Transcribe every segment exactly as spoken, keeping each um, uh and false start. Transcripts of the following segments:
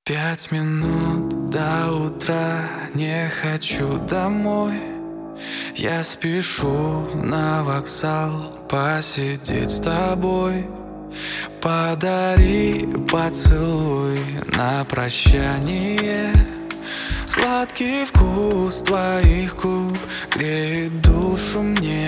Пять минут до утра, не хочу домой. Я спешу на вокзал посидеть с тобой. Подари поцелуй на прощание. Сладкий вкус твоих губ греет душу мне.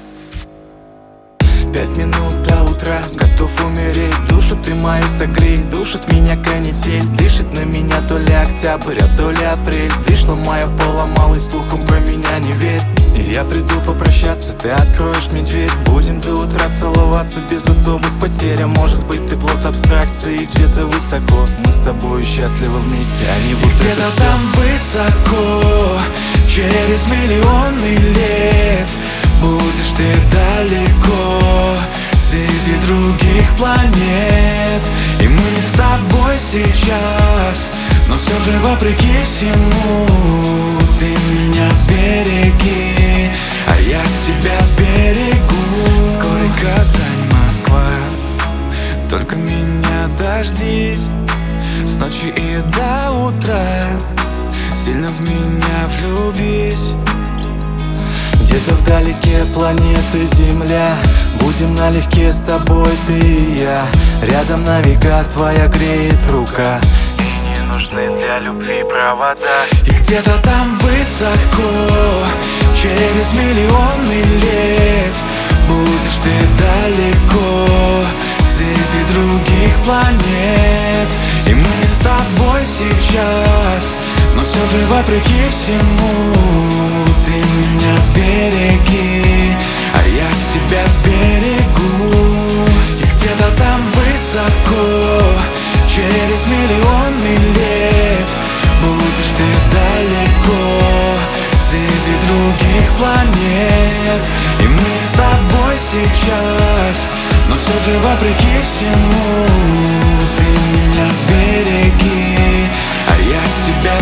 Пять минут до утра, готов умереть. Душу ты моя согрей, душит меня канитель. Дышит на меня то ли октябрь, а то ли апрель. Дышь ломая, поломалась, слухом про меня не верь. И я приду попрощаться, ты откроешь мне дверь. Будем до утра целоваться без особых потерь. А может быть ты плод абстракции где-то высоко. Мы с тобой счастливы вместе, а не вот где-то там высоко, через миллионы лет будешь ты далеко, среди других планет. И мы не с тобой сейчас, но все же вопреки всему ты меня сбереги, а я тебя сберегу. Скорый Казань, Москва, только меня дождись. С ночи и до утра сильно в меня влюбись. Где-то вдалеке планеты Земля, будем налегке с тобой ты и я. Рядом на века твоя греет рука, и не нужны для любви провода. И где-то там высоко, через миллионы лет будешь ты далеко, среди других планет. И мы не с тобой сейчас, но все же вопреки всему ты меня сбереги, а я тебя сберегу. И где-то там высоко, через миллионы лет будешь ты далеко, среди других планет. И мы не с тобой сейчас, но все же вопреки всему ты меня сбереги, а я тебя